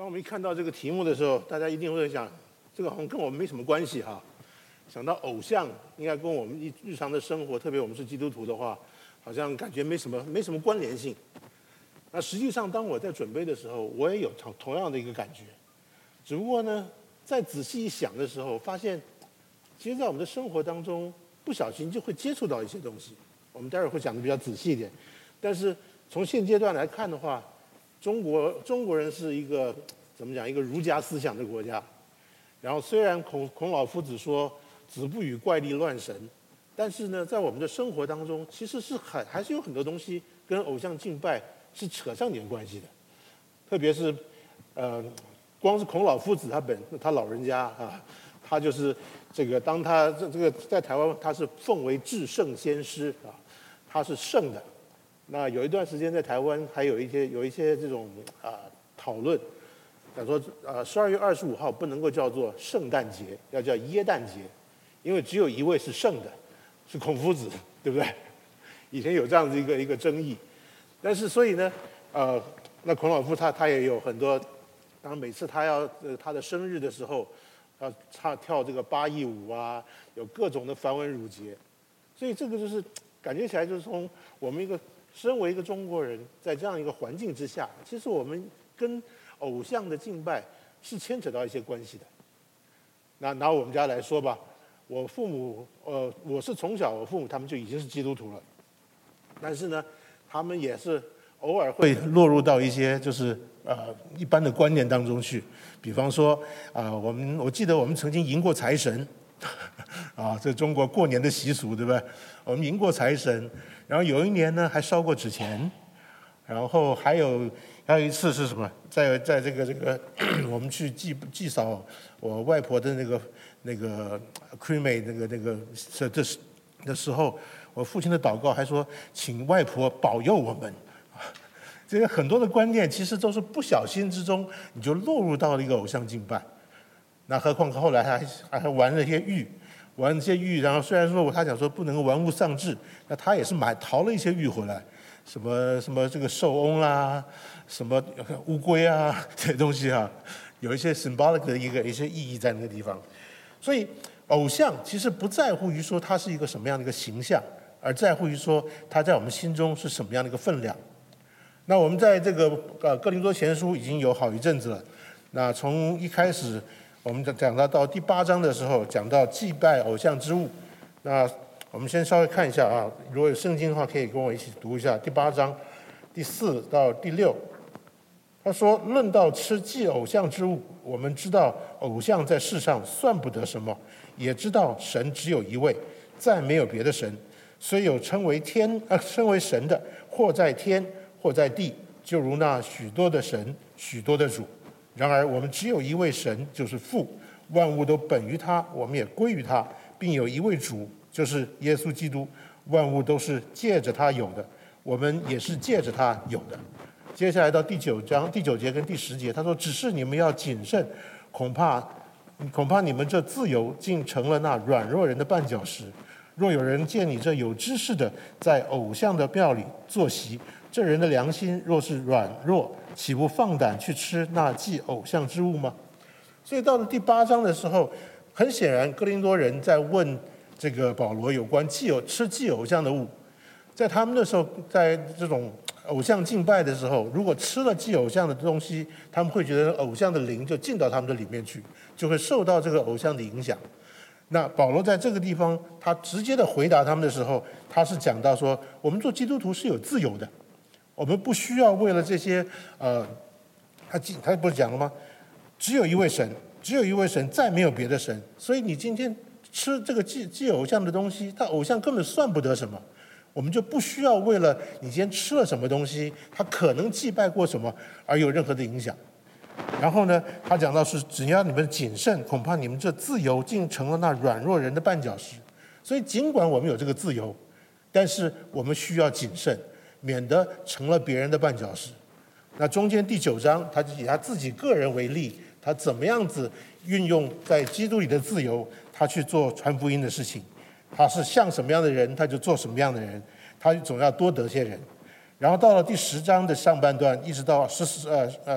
当我们一看到这个题目的时候，大家一定会想，这个好像跟我们没什么关系哈。想到偶像，应该跟我们日常的生活，特别我们是基督徒的话，好像感觉没什么关联性。那实际上，当我在准备的时候，我也有同样的一个感觉。只不过呢，在仔细一想的时候，发现，其实，在我们的生活当中，不小心就会接触到一些东西。我们待会儿会讲的比较仔细一点。但是从现阶段来看的话，中国人是一个怎么讲？一个儒家思想的国家。然后虽然孔老夫子说“子不语怪力乱神”，但是呢，在我们的生活当中，其实是还是有很多东西跟偶像敬拜是扯上点关系的。特别是光是孔老夫子他老人家啊，他就是这个当他这个在台湾他是奉为至圣先师啊，他是圣的。那有一段时间在台湾还有一些这种讨论，讲说12月25号不能够叫做圣诞节，要叫耶诞节，因为只有一位是圣的，是孔夫子，对不对？以前有这样子一个争议，但是所以呢，那孔老夫他也有很多，当然每次他的生日的时候，他跳这个八佾舞啊，有各种的繁文缛节，所以这个就是感觉起来就是从我们身为一个中国人，在这样一个环境之下，其实我们跟偶像的敬拜是牵扯到一些关系的。那拿我们家来说吧，我父母我是从小我父母他们就已经是基督徒了，但是呢，他们也是偶尔会落入到一些就是一般的观念当中去，比方说我记得我们曾经迎过财神，这中国过年的习俗，对不对？我们迎过财神，然后有一年呢还烧过纸钱，然后还有一次是什么？在这个我们去祭扫我外婆的那个 cremate 的时候，我父亲的祷告还说，请外婆保佑我们。这个很多的观念其实都是不小心之中你就落入到了一个偶像敬拜。那何况后来还玩了一些玉，然后虽然说他讲说不能够玩物丧志，那他也是淘了一些玉回来，什么这个寿翁啦，什么乌龟啊这些东西啊，有一些 symbolic 的一些意义在那个地方。所以偶像其实不在乎于说它是一个什么样的一个形象，而在乎于说它在我们心中是什么样的一个分量。那我们在这个哥林多前书已经有好一阵子了，那从一开始我们讲到第8章的时候，讲到祭拜偶像之物。那我们先稍微看一下啊，如果有圣经的话，可以跟我一起读一下第8章第4到第6。他说：“论到吃祭偶像之物，我们知道偶像在世上算不得什么，也知道神只有一位，再没有别的神。虽有称为神的，或在天，或在地，就如那许多的神，许多的主。然而我们只有一位神，就是父，万物都本于他，我们也归于他，并有一位主，就是耶稣基督，万物都是借着他有的，我们也是借着他有的。”接下来到第9章第9节跟第10节，他说：“只是你们要谨慎，恐怕你们这自由竟成了那软弱人的绊脚石。若有人见你这有知识的在偶像的庙里坐席，这人的良心若是软弱，岂不放胆去吃那祭偶像之物吗？”所以到了第8章的时候，很显然哥林多人在问这个保罗有关吃祭偶像的物。在他们那时候，在这种偶像敬拜的时候，如果吃了祭偶像的东西，他们会觉得偶像的灵就进到他们的里面去，就会受到这个偶像的影响。那保罗在这个地方，他直接的回答他们的时候，他是讲到说，我们做基督徒是有自由的，我们不需要为了这些他不是讲了吗？只有一位神，再没有别的神。所以你今天吃这个祭偶像的东西，他偶像根本算不得什么。我们就不需要为了你今天吃了什么东西，他可能祭拜过什么而有任何的影响。然后呢，他讲到是只要你们谨慎，恐怕你们这自由竟成了那软弱人的绊脚石。所以尽管我们有这个自由，但是我们需要谨慎，免得成了别人的绊脚石。那中间第9章，他就以他自己个人为例，他怎么样子运用在基督里的自由，他去做传福音的事情。他是像什么样的人，他就做什么样的人，他总要多得些人。然后到了第10章的上半段，一直到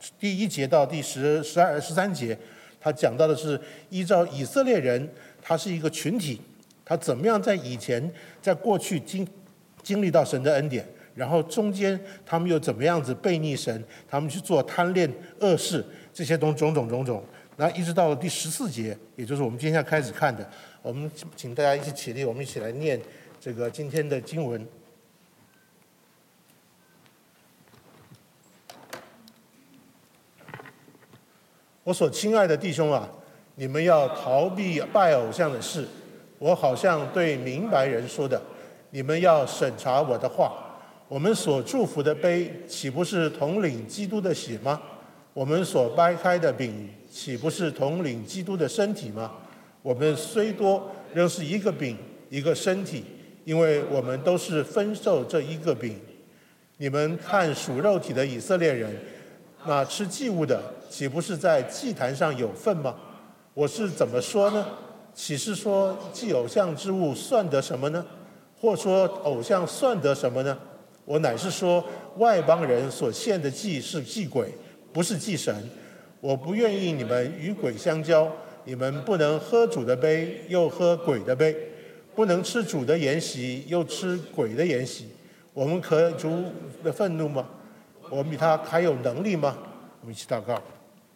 第1节到第12、13节，他讲到的是依照以色列人，他是一个群体，他怎么样在以前在过去经历到神的恩典，然后中间他们又怎么样子悖逆神，他们去做贪恋恶事，这些种种，然后一直到了第14节，也就是我们今天要开始看的，我们请大家一起起立，我们一起来念这个今天的经文。我所亲爱的弟兄啊，你们要逃避拜偶像的事。我好像对明白人说的，你们要审查我的话。我们所祝福的杯，岂不是统领基督的血吗？我们所掰开的饼，岂不是统领基督的身体吗？我们虽多，仍是一个饼，一个身体，因为我们都是分受这一个饼。你们看属肉体的以色列人，那吃祭物的，岂不是在祭坛上有份吗？我是怎么说呢？岂是说祭偶像之物算得什么呢？或说偶像算得什么呢？我乃是说，外邦人所献的祭是祭鬼，不是祭神。我不愿意你们与鬼相交，你们不能喝主的杯，又喝鬼的杯；不能吃主的筵席，又吃鬼的筵席。我们可主的愤怒吗？我们比他还有能力吗？我们一起祷告。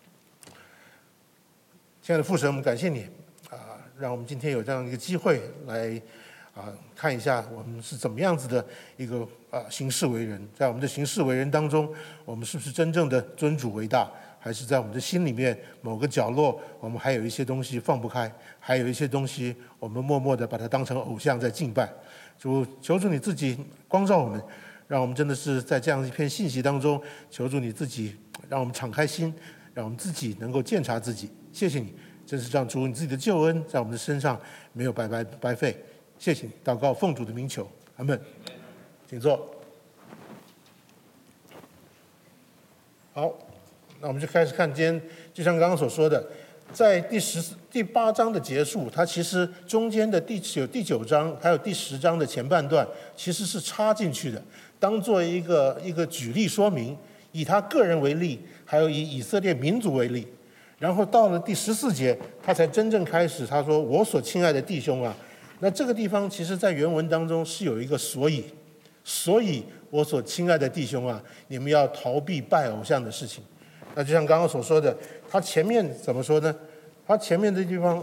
亲爱的父神，我们感谢你让我们今天有这样一个机会来看一下我们是怎么样子的一个行事为人。在我们的行事为人当中，我们是不是真正的尊主为大，还是在我们的心里面某个角落，我们还有一些东西放不开，还有一些东西我们默默的把它当成偶像在敬拜。主，求主你自己光照我们，让我们真的是在这样一片信息当中，求主你自己让我们敞开心，让我们自己能够鉴察自己。谢谢你，真是让主你自己的救恩在我们的身上没有白费。谢谢你，祷告奉主的名求，阿们。请坐。好，那我们就开始看今天，就像刚刚所说的，在第8章的结束，它其实中间的第9章还有第10章的前半段，其实是插进去的，当做一个举例说明，以他个人为例，还有以以色列民族为例。然后到了第14节，他才真正开始，他说：“我所亲爱的弟兄啊。”那这个地方其实在原文当中是有一个所以我所亲爱的弟兄啊，你们要逃避拜偶像的事情。那就像刚刚所说的，他前面怎么说呢？他前面的地方，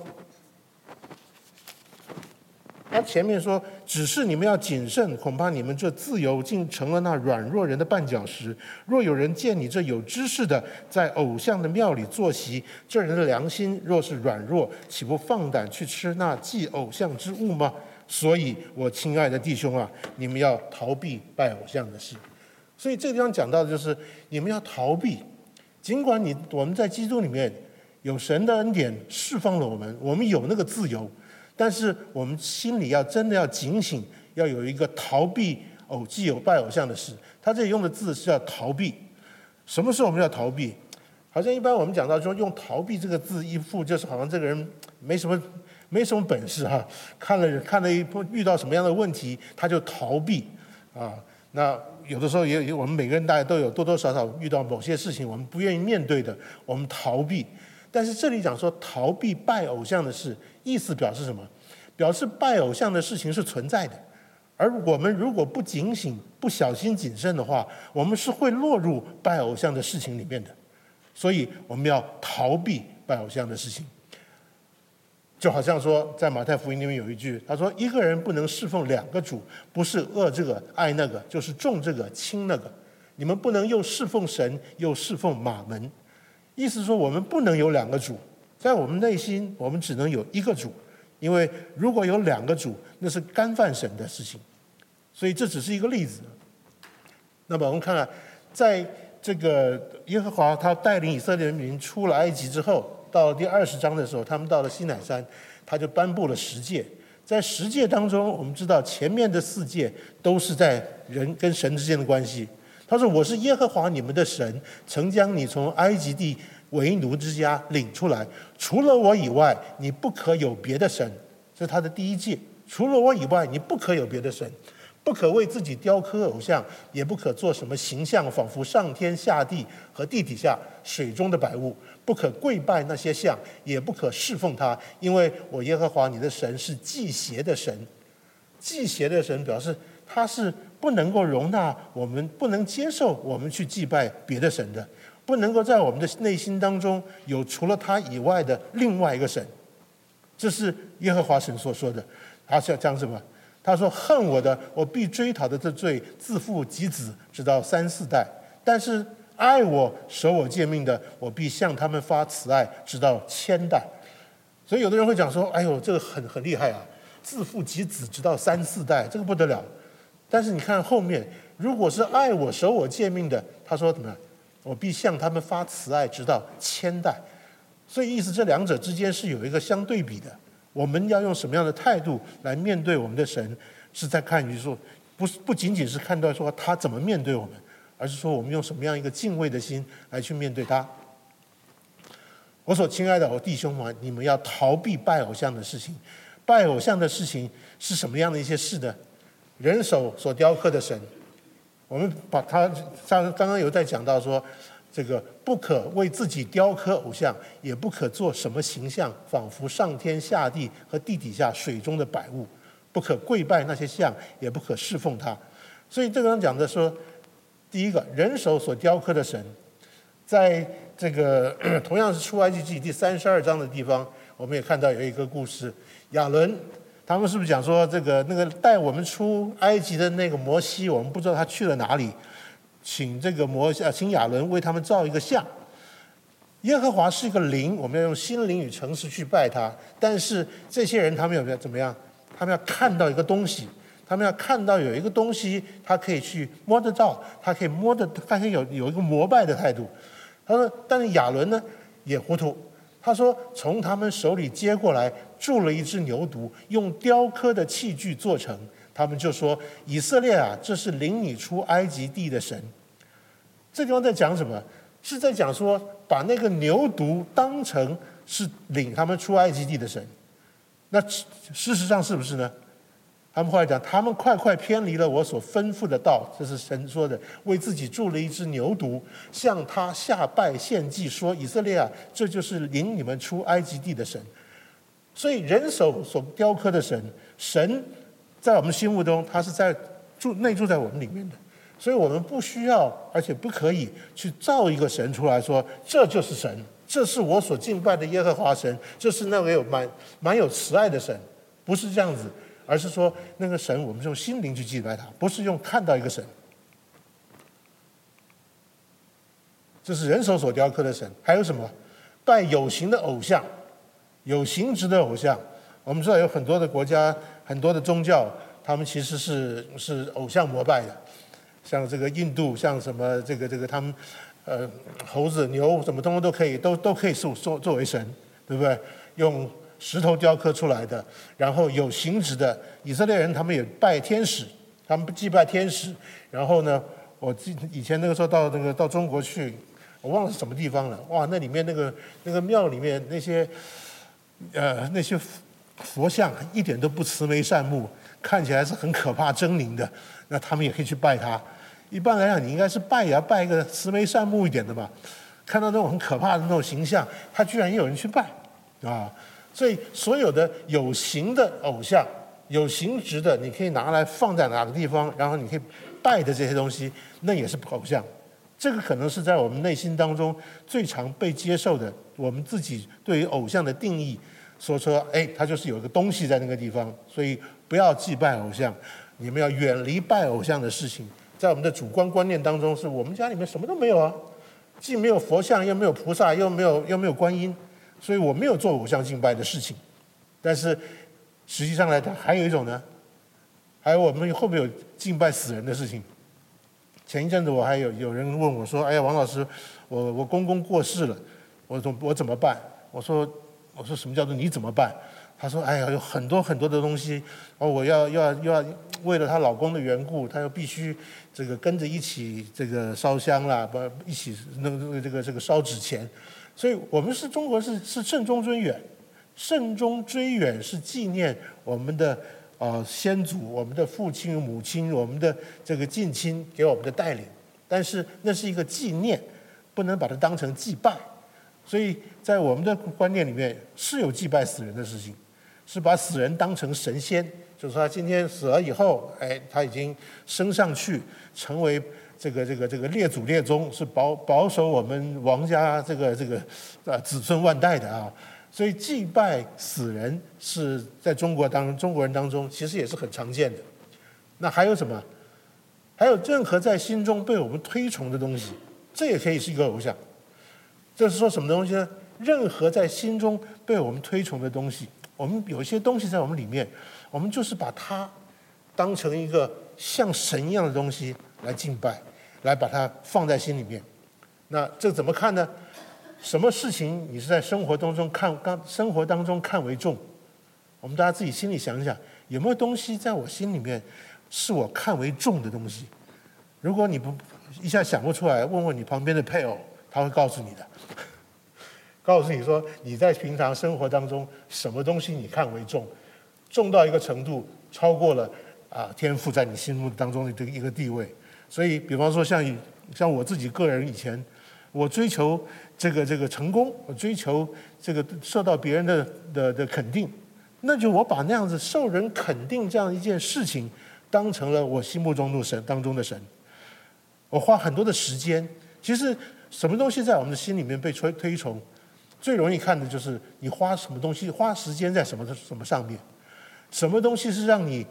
他前面说，只是你们要谨慎，恐怕你们这自由竟成了那软弱人的绊脚石。若有人见你这有知识的在偶像的庙里坐席，这人的良心若是软弱，岂不放胆去吃那祭偶像之物吗？所以我亲爱的弟兄啊，你们要逃避拜偶像的事。所以这个地方讲到的就是你们要逃避，尽管我们在基督里面有神的恩典释放了我们有那个自由，但是我们心里真的要警醒，要有一个逃避祭偶拜偶像的事。他这里用的字是要逃避。什么时候我们要逃避？好像一般我们讲到说用逃避这个字，一副就是好像这个人没什么本事看了遇到什么样的问题他就逃避那有的时候也我们每个人大家都有多多少少遇到某些事情我们不愿意面对的，我们逃避。但是这里讲说逃避拜偶像的事，意思表示什么？表示拜偶像的事情是存在的，而我们如果不警醒、不小心谨慎的话，我们是会落入拜偶像的事情里面的。所以我们要逃避拜偶像的事情。就好像说在马太福音里面有一句，他说一个人不能侍奉2个主，不是恶这个爱那个，就是重这个轻那个。你们不能又侍奉神又侍奉马门。意思说我们不能有2个主，在我们内心我们只能有1个主，因为如果有2个主，那是干犯神的事情。所以这只是一个例子。那么我们看看，在这个耶和华他带领以色列人民出了埃及之后，到了第20章的时候，他们到了西乃山，他就颁布了10诫。在10诫当中，我们知道前面的4诫都是在人跟神之间的关系。他说：“我是耶和华你们的神，曾将你从埃及地为奴之家领出来。除了我以外，你不可有别的神。”这是他的第1诫。除了我以外，你不可有别的神。 不可为自己雕刻偶像，也不可做什么形象，仿佛上天下地和地底下水中的百物。不可跪拜那些像，也不可侍奉他，因为我耶和华你的神是忌邪的神。忌邪的神表示他是不能够容纳我们，不能接受我们去祭拜别的神的，不能够在我们的内心当中有除了他以外的另外一个神。这是耶和华神所说的。他是要讲什么？他说：恨我的，我必追讨的这罪，自父及子，直到3、4代；但是爱我、守我诫命的，我必向他们发慈爱，直到1000代。所以有的人会讲说：哎呦，这个很厉害啊，自父及子，直到3、4代，这个不得了。但是你看后面，如果是爱我、守我诫命的，他说怎么样？我必向他们发慈爱，直到1000代。所以意思这两者之间是有一个相对比的。我们要用什么样的态度来面对我们的神，是在看于说，不仅仅是看到说他怎么面对我们，而是说我们用什么样一个敬畏的心来去面对他。我所亲爱的弟兄们，你们要逃避拜偶像的事情。拜偶像的事情是什么样的一些事呢？人手所雕刻的神，我们把它刚刚有在讲到说，这个不可为自己雕刻偶像，也不可做什么形象，仿佛上天下地和地底下水中的百物。不可跪拜那些像，也不可侍奉他。所以这个讲的说，第一个，人手所雕刻的神，在这个同样是出埃及记第32章的地方，我们也看到有一个故事，亚伦。他们是不是讲说那个带我们出埃及的那个摩西，我们不知道他去了哪里，请亚伦为他们造一个像。耶和华是一个灵，我们要用心灵与诚实去拜他。但是这些人他们有怎么样？他们要看到一个东西，他们要看到有一个东西，他可以去摸得到，他可以有一个膜拜的态度。他说，但是亚伦呢也糊涂。他说，从他们手里接过来，铸了一只牛犊，用雕刻的器具做成。他们就说：以色列啊，这是领你出埃及地的神。这地方在讲什么？是在讲说，把那个牛犊当成是领他们出埃及地的神。那事实上是不是呢？他们后来讲，他们快偏离了我所吩咐的道，这是神说的，为自己铸了一只牛犊，向他下拜献祭，说：以色列啊，这就是领你们出埃及地的神。所以人手所雕刻的神，神在我们心目中，他是内住在我们里面的。所以我们不需要，而且不可以去造一个神出来说，这就是神，这是我所敬拜的耶和华神，这是那个蛮有慈爱的神，不是这样子。而是说，那个神我们是用心灵去祭拜他，不是用看到一个神。这是人手所雕刻的神。还有什么？拜有形的偶像，有形质的偶像。我们知道有很多的国家，很多的宗教，他们其实是偶像膜拜的。像这个印度，像什么这个他们猴子、牛什么东西都可以，都可以作为神，对不对？用石头雕刻出来的，然后有形质的。以色列人他们也拜天使，他们祭拜天使。然后呢，我以前那个时候到中国去，我忘了是什么地方了。哇，那里面那个庙里面那些佛像一点都不慈眉善目，看起来是很可怕狰狞的。那他们也可以去拜他。一般来讲，你应该是拜也要拜一个慈眉善目一点的嘛。看到那种很可怕的那种形象，他居然也有人去拜啊！所以所有的有形的偶像、有形质的，你可以拿来放在哪个地方，然后你可以拜的这些东西，那也是偶像。这个可能是在我们内心当中最常被接受的，我们自己对于偶像的定义，说它就是有一个东西在那个地方，所以不要祭拜偶像，你们要远离拜偶像的事情。在我们的主观观念当中，是我们家里面什么都没有啊，既没有佛像，又没有菩萨，又没有观音。所以我没有做偶像敬拜的事情。但是实际上来讲，还有一种呢，还有我们后面有敬拜死人的事情。前一阵子我还有人问我说：哎呀，王老师，我公公过世了，我怎么办？我说什么叫做你怎么办？他说：哎呀，有很多很多的东西，我要为了她老公的缘故，她又必须这个跟着一起这个烧香啦，一起这个烧纸钱。所以我们中国是慎终追远，慎终追远是纪念我们的先祖、我们的父亲、母亲、我们的这个近亲给我们的带领，但是那是一个纪念，不能把它当成祭拜。所以在我们的观念里面是有祭拜死人的事情，是把死人当成神仙，就是说他今天死了以后，他已经升上去，成为这个列祖列宗，是保守我们王家这个子孙万代的啊。所以祭拜死人是在中国人当中其实也是很常见的。那还有什么？还有任何在心中被我们推崇的东西，这也可以是一个偶像。这是说什么东西呢？任何在心中被我们推崇的东西，我们有一些东西在我们里面，我们就是把它当成一个像神一样的东西来敬拜，来把它放在心里面。那这怎么看呢？什么事情你是在生活当中看为重？我们大家自己心里想一想，有没有东西在我心里面是我看为重的东西？如果你不一下想不出来，问问你旁边的配偶，他会告诉你的。告诉你说你在平常生活当中什么东西你看为重，重到一个程度，超过了天父在你心目当中的这个一个地位。所以，比方说像我自己个人以前，我追求这个成功，我追求这个受到别人的肯定，那就我把那样子受人肯定这样一件事情，当成了我心目中当中的神。我花很多的时间，其实什么东西在我们的心里面被推崇，最容易看的就是你花什么东西，花时间在什么上面，什么东西是让你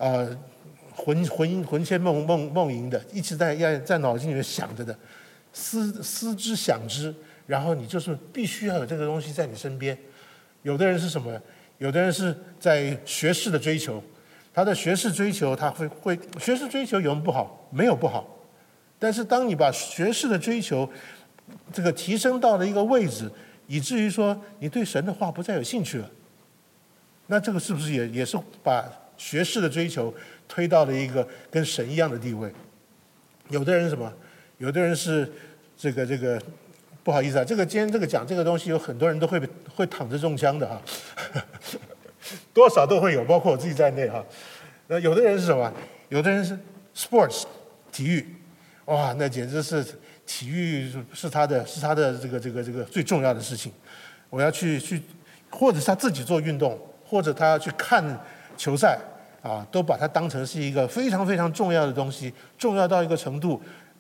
魂牵梦萦的，一直在脑筋里面想着的，思之想之，然后你就是必须要有这个东西在你身边。有的人是什么？有的人是在学士的追求，他的学士追求，他会学士追求有什么不好？没有不好，但是当你把学士的追求这个提升到了一个位置，以至于说你对神的话不再有兴趣了，那这个是不是也是把学士的追求推到了一个跟神一样的地位？有的人是什么？有的人是这个不好意思啊，今天讲这个东西，有很多人都会躺着中枪的哈，多少都会有，包括我自己在内哈。那有的人是什么？有的人是 sports 体育，哇，那简直是体育是他的这个最重要的事情。我要去，或者是他自己做运动，或者他要去看球赛都把它当成是一个非常非常重要的东西，重要到一个程度，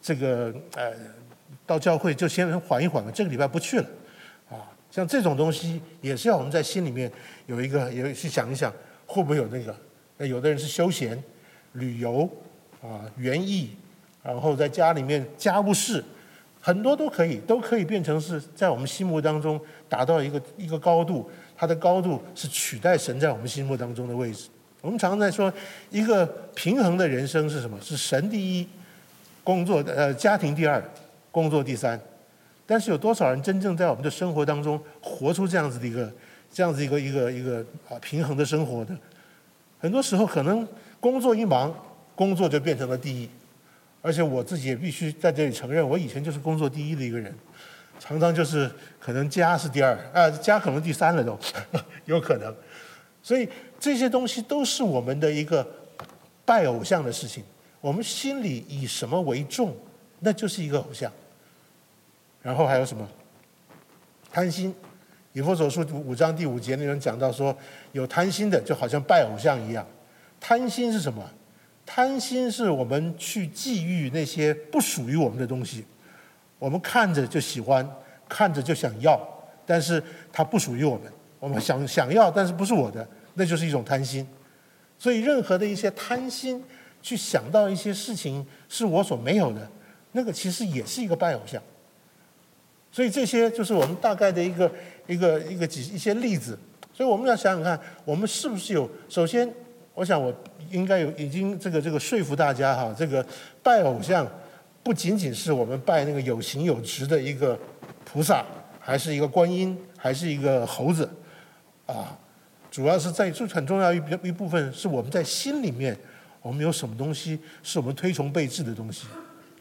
到教会就先缓一缓吧，这个礼拜不去了像这种东西也是要我们在心里面有去想一想，会不会有那个？那有的人是休闲、旅游园艺，然后在家里面家务事，很多都可以变成是在我们心目当中达到一个高度，它的高度是取代神在我们心目当中的位置。我们常常在说一个平衡的人生是什么？是神第一，家庭第二，工作第三。但是有多少人真正在我们的生活当中活出这样子一个平衡的生活的？很多时候可能工作一忙，工作就变成了第一。而且我自己也必须在这里承认，我以前就是工作第一的一个人，常常就是可能家是第二，家可能第三了都有可能。所以这些东西都是我们的一个拜偶像的事情。我们心里以什么为重，那就是一个偶像。然后还有什么？贪心。以弗所书5章第5节那边讲到说，有贪心的就好像拜偶像一样。贪心是什么？贪心是我们去觊觎那些不属于我们的东西，我们看着就喜欢，看着就想要，但是它不属于我们，我们想要，但是不是我的，那就是一种贪心。所以任何的一些贪心，去想到一些事情是我所没有的，那个其实也是一个拜偶像。所以这些就是我们大概的一些例子。所以我们要想想看，我们是不是有？首先，我想我应该已经这个说服大家哈，这个拜偶像不仅仅是我们拜那个有形有质的一个菩萨，还是一个观音，还是一个猴子主要是很重要一部分是我们在心里面，我们有什么东西是我们推崇备至的东西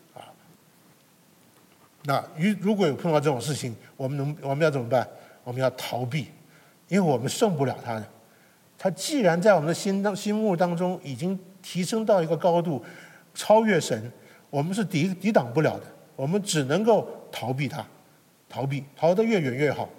那如果有碰到这种事情，我们要怎么办？我们要逃避，因为我们胜不了他的。 它既然在我们的心目当中已经提升到一个高度，超越神，我们是抵挡不了的，我们只能够逃避它，逃得越远越好。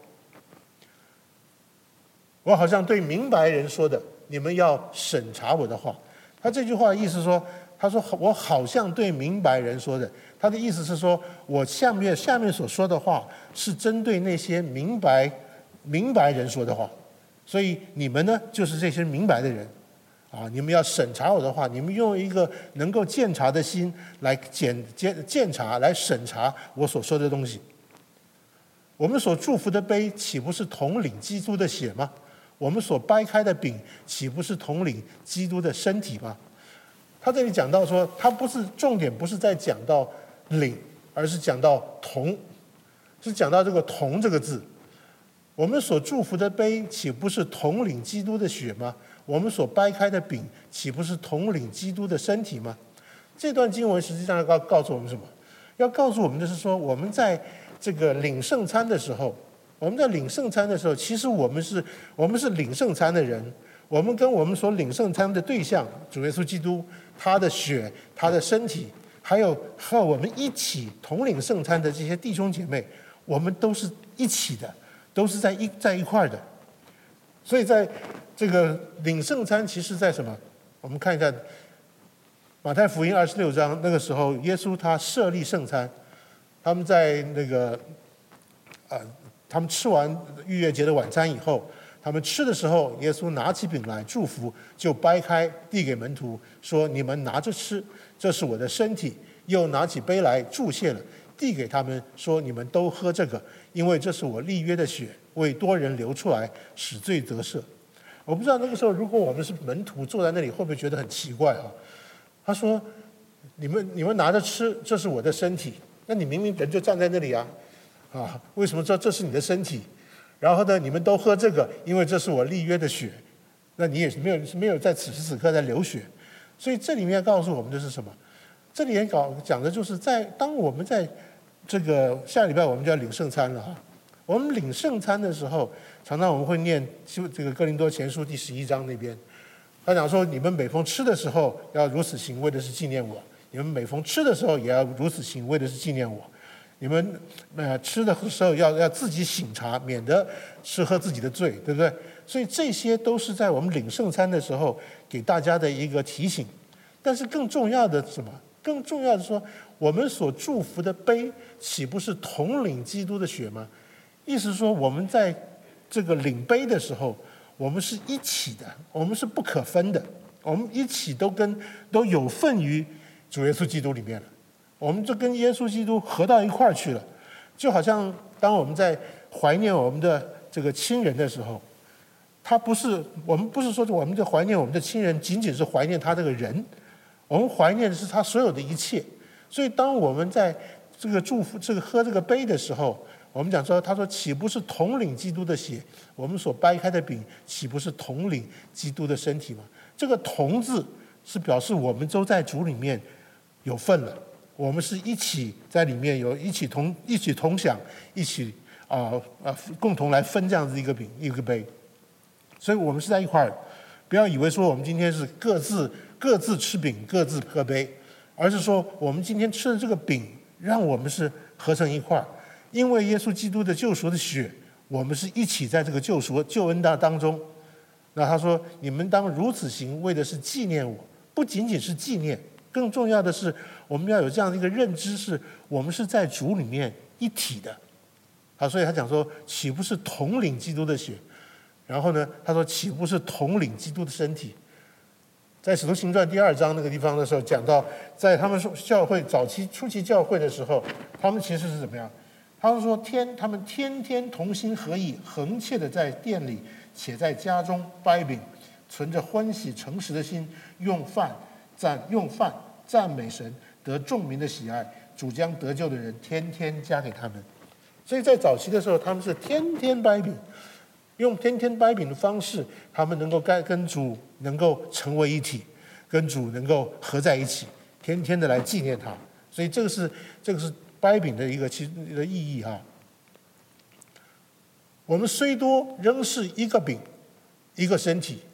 我好像对明白人说的，你们要审查我的话。他这句话的意思说，他说我好像对明白人说的，他的意思是说我下面所说的话是针对那些明白人说的话，所以你们呢就是这些明白的人啊，你们要审查我的话，你们用一个能够鉴察的心来鉴察来审查我所说的东西。我们所祝福的杯岂不是统领基督的血吗？我们所掰开的饼岂不是统领基督的身体吗？他这里讲到说，他不是重点，不是在讲到领，而是讲到同，是讲到这个同这个字。我们所祝福的杯岂不是统领基督的血吗？我们所掰开的饼岂不是统领基督的身体吗？这段经文实际上要告诉我们什么？要告诉我们的是说，我们在这个领圣餐的时候，其实我们是领圣餐的人，我们跟我们所领圣餐的对象主耶稣基督，他的血，他的身体，还有和我们一起同领圣餐的这些弟兄姐妹，我们都是一起的，都是在一块的。所以在这个领圣餐，其实在什么？我们看一下马太福音26章，那个时候耶稣他设立圣餐，他们在那个他们吃完逾越节的晚餐以后，他们吃的时候，耶稣拿起饼来祝福，就掰开递给门徒，说：“你们拿着吃，这是我的身体。”又拿起杯来祝谢了，递给他们说：“你们都喝这个，因为这是我立约的血，为多人流出来，使罪得赦。”我不知道那个时候，如果我们是门徒坐在那里，会不会觉得很奇怪啊？他说：“你们拿着吃，这是我的身体。”那你明明人就站在那里啊！为什么说这是你的身体？然后呢，你们都喝这个，因为这是我立约的血。那你也是没有在此时此刻在流血。所以这里面告诉我们的是什么？这里面讲的就是当我们在这个下礼拜我们就要领圣餐了哈。我们领圣餐的时候，常常我们会念这个哥林多前书第11章那边，他讲说：“你们每逢吃的时候要如此行，为的是纪念我；你们每逢吃的时候也要如此行，为的是纪念我。你们吃的时候要自己省察，免得吃喝自己的罪，对不对？所以这些都是在我们领圣餐的时候给大家的一个提醒。但是更重要的是什么？更重要的是说，我们所祝福的杯，岂不是统领基督的血吗？意思是说，我们在这个领杯的时候，我们是一起的，我们是不可分的，我们一起都有份于主耶稣基督里面了。我们就跟耶稣基督合到一块儿去了，就好像当我们在怀念我们的这个亲人的时候，我们不是说我们在怀念我们的亲人，仅仅是怀念他这个人，我们怀念的是他所有的一切。所以当我们在这个祝福喝这个杯的时候，我们讲说，他说岂不是统领基督的血？我们所掰开的饼，岂不是统领基督的身体吗？这个同字是表示我们都在主里面有份了。我们是一起在里面有一起同享，一起共同来分这样子一个饼一个杯，所以我们是在一块儿。不要以为说我们今天是各自吃饼各自喝杯，而是说我们今天吃的这个饼，让我们是合成一块儿。因为耶稣基督的救赎的血，我们是一起在这个救恩当中。那他说：“你们当如此行，为的是纪念我。”不仅仅是纪念。更重要的是，我们要有这样的一个认知，是我们是在主里面一体的。所以他讲说，岂不是统领基督的血？然后呢，他说，岂不是统领基督的身体？在使徒行传第2章那个地方的时候，讲到在他们教会初期教会的时候，他们其实是怎么样？他们说他们天天同心合意，恒切的在店里，且在家中掰饼，存着欢喜诚实的心，用饭赞美神，得众民的喜爱。主将得救的人天天加给他们。所以在早期的时候，他们是天天掰饼，用天天掰饼的方式，他们能够跟主能够成为一体，跟主能够合在一起，天天的来纪念他。所以这个是掰饼的一个其中的意义哈。我们虽多，仍是一个饼，一个身体，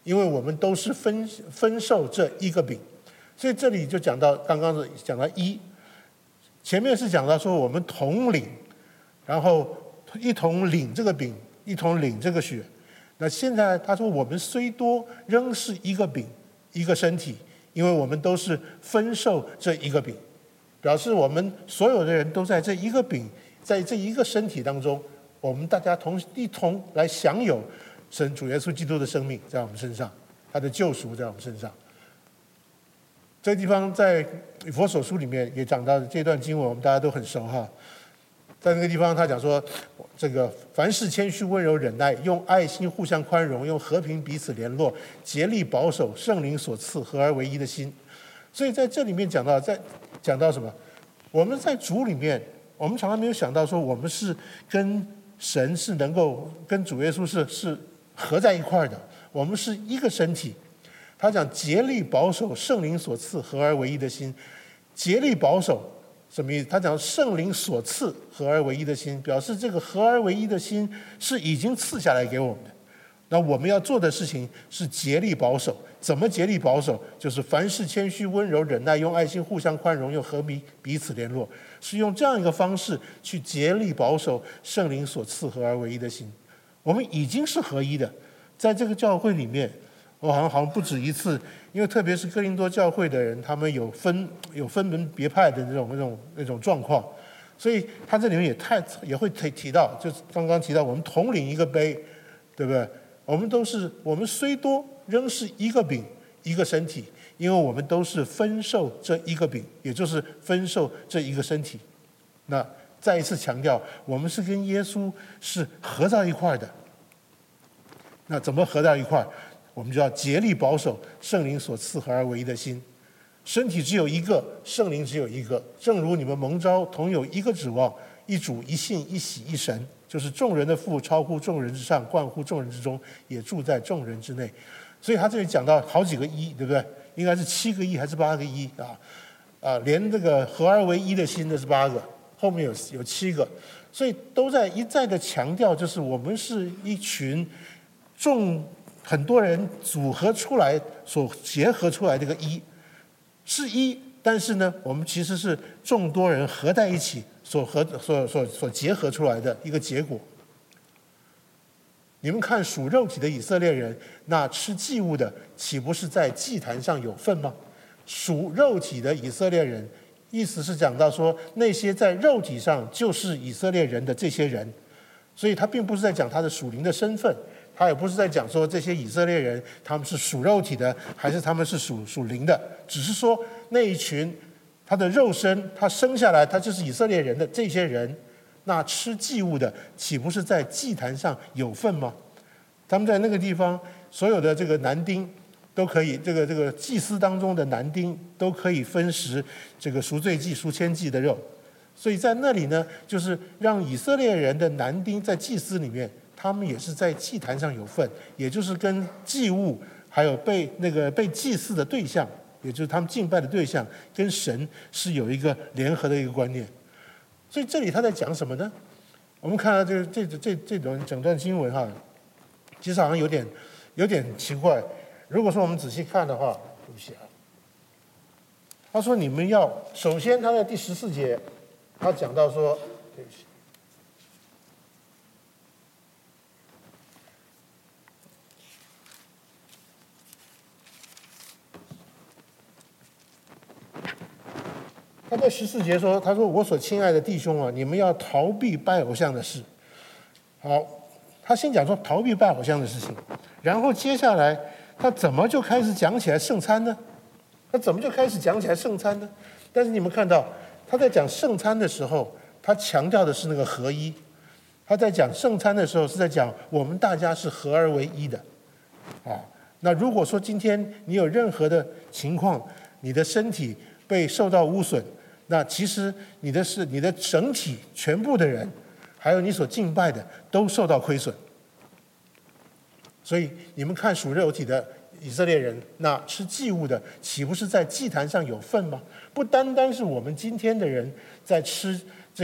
因为我们都是分受这一个饼。所以这里就讲到刚刚是讲到一，前面是讲到说我们同领，然后一同领这个饼，一同领这个血。那现在他说我们虽多，仍是一个饼，一个身体，因为我们都是分受这一个饼，表示我们所有的人都在这一个饼，在这一个身体当中，我们大家一同来享有神主耶稣基督的生命在我们身上，他的救赎在我们身上。这个地方在以弗所书里面也讲到的这段经文，我们大家都很熟哈。在那个地方他讲说，这个凡事谦虚温柔忍耐，用爱心互相宽容，用和平彼此联络，竭力保守圣灵所赐合而为一的心。所以在这里面讲到什么？我们在主里面，我们常常没有想到说我们是跟神是能够跟主耶稣是合在一块的，我们是一个身体。他讲竭力保守圣灵所赐合而为一的心，竭力保守什么意思？他讲圣灵所赐合而为一的心，表示这个合而为一的心是已经赐下来给我们的。那我们要做的事情是竭力保守。怎么竭力保守？就是凡事谦虚温柔忍耐，用爱心互相宽容，用和平彼此联络，是用这样一个方式去竭力保守圣灵所赐合而为一的心。我们已经是合一的，在这个教会里面，我好像不止一次，因为特别是哥林多教会的人，他们有分门别派的那种状况，所以他这里面也会提到，就是刚刚提到我们同领一个杯，对不对？我们虽多，仍是一个饼，一个身体，因为我们都是分受这一个饼，也就是分受这一个身体。那再一次强调，我们是跟耶稣是合在一块的。那怎么合在一块？我们就要竭力保守圣灵所赐合而为一的心。身体只有一个，圣灵只有一个，正如你们蒙召同有一个指望，一主一信一洗一神，就是众人的父超乎众人之上，冠乎众人之中，也住在众人之内。所以他这里讲到好几个一，对不对？应该是7个一还是8个一啊？连这个合而为一的心的是8个，后面有7个，所以都在一再的强调，就是我们是一群很多人组合出来所结合出来这个一，是一，但是呢，我们其实是众多人合在一起所结合出来的一个结果。你们看属肉体的以色列人，那吃祭物的岂不是在祭坛上有份吗？属肉体的以色列人，意思是讲到说那些在肉体上就是以色列人的这些人，所以他并不是在讲他的属灵的身份，他也不是在讲说这些以色列人他们是属肉体的还是他们是属灵的，只是说那一群他的肉身他生下来他就是以色列人的这些人，那吃祭物的岂不是在祭坛上有份吗？他们在那个地方所有的这个男丁都可以，这个祭司当中的男丁都可以分食这个赎罪祭赎愆祭的肉，所以在那里呢，就是让以色列人的男丁在祭司里面，他们也是在祭坛上有份，也就是跟祭物还有被祭祀的对象，也就是他们敬拜的对象，跟神是有一个联合的一个观念。所以这里他在讲什么呢？我们看到这种整段经文哈，其实好像有点奇怪。如果说我们仔细看的话，对不起啊，他说你们要首先他在第14节，他讲到说，对不起。他在14节说：“他说我所亲爱的弟兄啊，你们要逃避拜偶像的事。”好，他先讲说逃避拜偶像的事情，然后接下来他怎么就开始讲起来圣餐呢？但是你们看到他在讲圣餐的时候，他强调的是那个合一。他在讲圣餐的时候是在讲我们大家是合而为一的。那如果说今天你有任何的情况，你的身体被受到污损，那其实你的整体全部的人，还有你所敬拜的都受到亏损。所以你们看属肉体的以色列人，那吃祭物的岂不是在祭坛上有份吗？不单单是我们今天的人在吃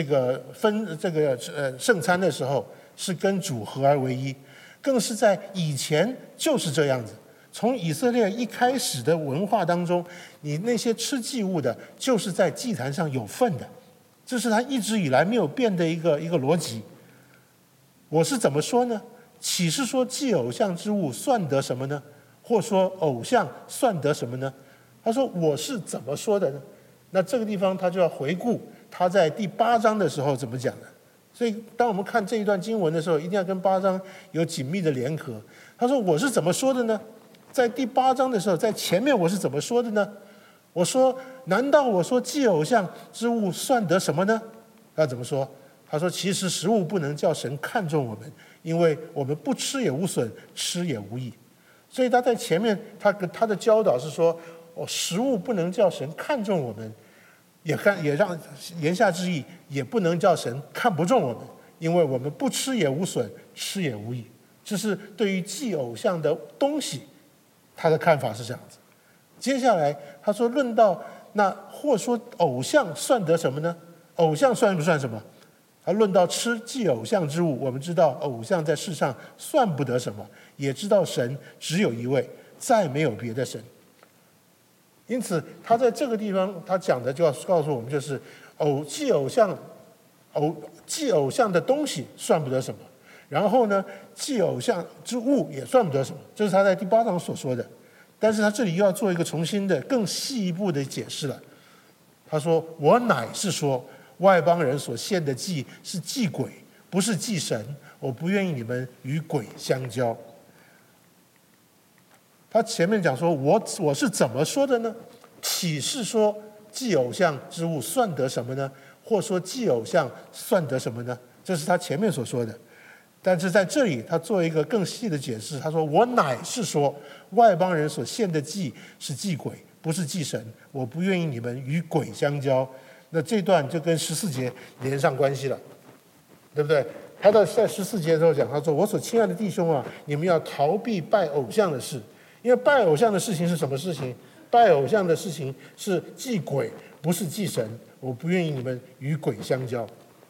圣餐的时候是跟主合而为一，更是在以前就是这样子。 从以色列一开始的文化当中，你那些吃祭物的，就是在祭坛上有份的，这是他一直以来没有变的一个逻辑。我是怎么说呢？岂是说祭偶像之物算得什么呢？或说偶像算得什么呢？他说我是怎么说的呢？那这个地方他就要回顾他在第8章的时候怎么讲的。所以当我们看这一段经文的时候，一定要跟8章有紧密的联合。他说我是怎么说的呢？在第8章的时候，在前面我是怎么说的呢？我说难道我说祭偶像之物算得什么呢？他怎么说？他说其实食物不能叫神看重我们，因为我们不吃也无损，吃也无益。所以他在前面他的教导是说，食物不能叫神看重我们，也让言下之意，也不能叫神看不重我们，因为我们不吃也无损，吃也无益。这是对于祭偶像的东西，他的看法是这样子。接下来他说论到那或说偶像算得什么呢？偶像算不算什么？他论到吃祭偶像之物，我们知道偶像在世上算不得什么，也知道神只有一位，再没有别的神。因此他在这个地方他讲的就要告诉我们，就是祭偶像的东西算不得什么，然后呢祭偶像之物也算不得什么，这是他在第8章所说的。但是他这里又要做一个重新的更细一步的解释了。他说我乃是说外邦人所献的祭是祭鬼，不是祭神，我不愿意你们与鬼相交。他前面讲说我是怎么说的呢？岂是说祭偶像之物算得什么呢？或说祭偶像算得什么呢？这是他前面所说的。但是在这里他做一个更细的解释，他说我乃是说外邦人所献的祭是祭鬼，不是祭神，我不愿意你们与鬼相交。那这段就跟14节连上关系了，对不对？他在14节的时候讲，他说我所亲爱的弟兄啊，你们要逃避拜偶像的事，因为拜偶像的事情是什么事情？拜偶像的事情是祭鬼，不是祭神，我不愿意你们与鬼相交。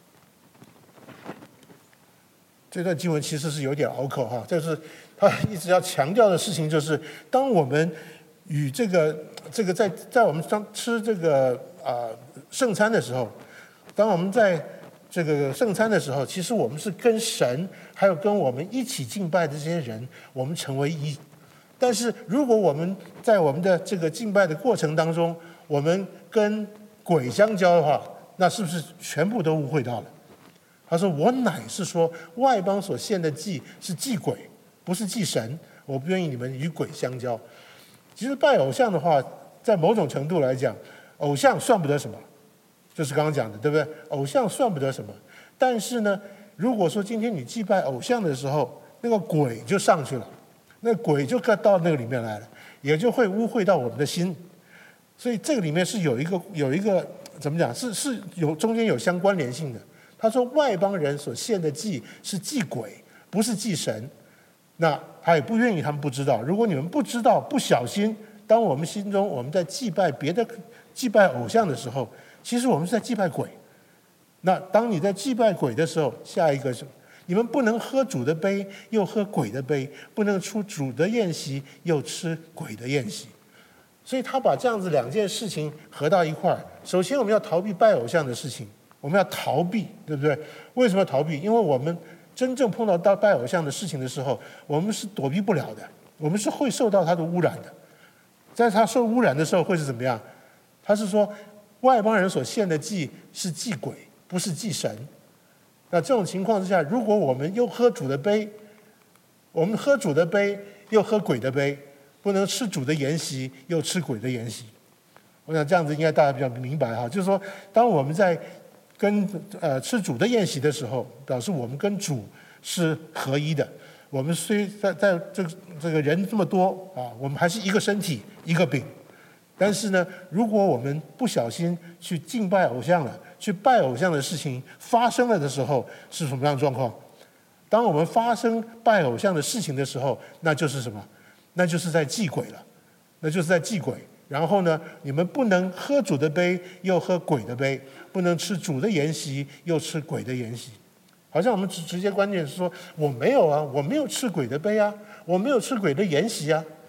这段经文其实是有点拗口哈，就是他一直要强调的事情，就是当我们与这个在我们吃这个圣餐的时候，当我们在这个圣餐的时候，其实我们是跟神还有跟我们一起敬拜的这些人，我们成为一。但是如果我们在我们的这个敬拜的过程当中，我们跟鬼相交的话，那是不是全部都误会到了？他说我乃是说外邦所献的祭是祭鬼，不是祭神，我不愿意你们与鬼相交。其实拜偶像的话，在某种程度来讲，偶像算不得什么，就是刚刚讲的，对不对？偶像算不得什么。但是呢，如果说今天你祭拜偶像的时候，那个鬼就上去了，那鬼就到那个里面来了，也就会污秽到我们的心。所以这个里面是有一个怎么讲？是有中间有相关联性的。他说外邦人所献的祭是祭鬼，不是祭神。那他也不愿意他们不知道。如果你们不知道，不小心，当我们心中我们在祭拜偶像的时候，其实我们是在祭拜鬼。那当你在祭拜鬼的时候，下一个是你们不能喝主的杯又喝鬼的杯，不能出主的宴席又吃鬼的宴席。所以他把这样子2件事情合到一块儿。首先我们要逃避拜偶像的事情，我们要逃避，对不对？为什么要逃避？因为我们真正碰到拜偶像的事情的时候，我们是躲避不了的，我们是会受到它的污染的。在他受污染的时候会是怎么样？他是说外邦人所献的祭是祭鬼，不是祭神。那这种情况之下，如果我们又喝主的杯，我们喝主的杯又喝鬼的杯，不能吃主的筵席又吃鬼的筵席。我想这样子应该大家比较明白哈，就是说当我们在跟吃主的宴席的时候，表示我们跟主是合一的。我们虽在这个人这么多啊，我们还是一个身体一个饼。但是呢，如果我们不小心去敬拜偶像了，去拜偶像的事情发生了的时候，是什么样的状况？当我们发生拜偶像的事情的时候，那就是什么？那就是在祭鬼了，那就是在祭鬼。然后呢，你们不能喝主的杯又喝鬼的杯，不能吃主的筵席又吃鬼的筵席。好像我们直接观念是说，我没有啊，我没有吃鬼的杯啊，我没有吃鬼的筵席啊。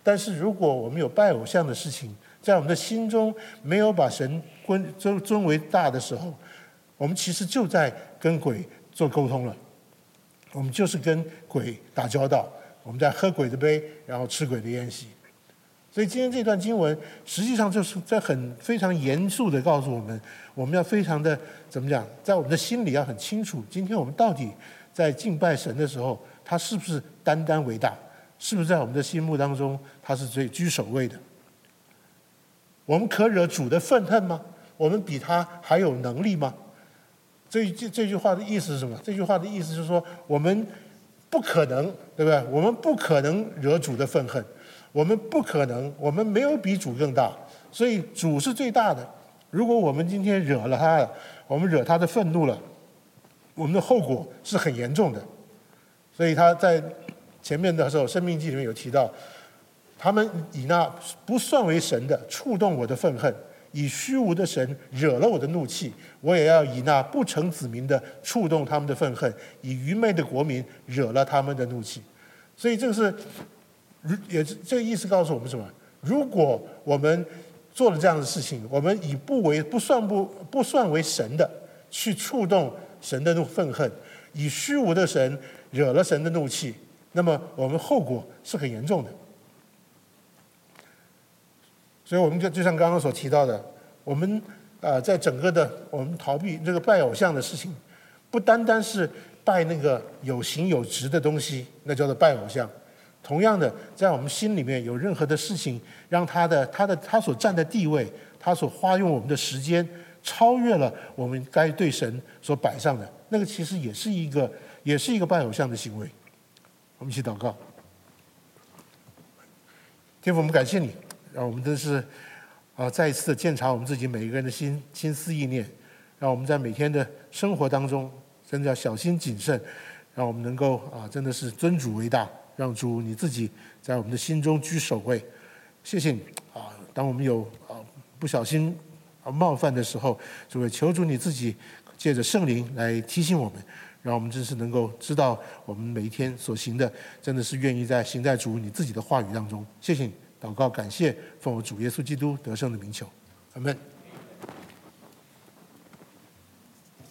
但是如果我们有拜偶像的事情，在我们的心中没有把神尊为大的时候，我们其实就在跟鬼做沟通了，我们就是跟鬼打交道，我们在喝鬼的杯，然后吃鬼的宴席。所以今天这段经文实际上就是在非常严肃的告诉我们，我们要非常的怎么讲，在我们的心里要很清楚，今天我们到底在敬拜神的时候，他是不是单单为大，是不是在我们的心目当中他是最居首位的。我们可惹主的愤恨吗？我们比他还有能力吗？这句话的意思是什么？这句话的意思是说，我们不可能，对不对？我们不可能惹主的愤恨，我们不可能，我们没有比主更大，所以主是最大的。如果我们今天惹了他了，我们惹他的愤怒了，我们的后果是很严重的。所以他在前面的时候，《申命记》里面有提到，他们以那不算为神的触动我的愤恨，以虚无的神惹了我的怒气，我也要以那不成子民的触动他们的愤恨，以愚昧的国民惹了他们的怒气。所以这个意思告诉我们什么？如果我们做了这样的事情，我们以不算为神的去触动神的愤恨，以虚无的神惹了神的怒气，那么我们后果是很严重的。所以我们就像刚刚所提到的，我们在整个的我们逃避这个拜偶像的事情，不单单是拜那个有形有质的东西，那叫做拜偶像。同样的，在我们心里面有任何的事情，让他所占的地位，他所花用我们的时间，超越了我们该对神所摆上的，那个其实也是一个拜偶像的行为。我们一起祷告。天父，我们感谢你，让我们真是再一次的检查我们自己每一个人的心思意念，让我们在每天的生活当中真的要小心谨慎，让我们能够真的是尊主为大，让主你自己在我们的心中居首位。谢谢你当我们有不小心冒犯的时候，主也求主你自己借着圣灵来提醒我们，让我们真是能够知道我们每一天所行的真的是愿意行在主你自己的话语当中。谢谢你，祷告感谢，奉我主耶稣基督得胜的名求，阿们。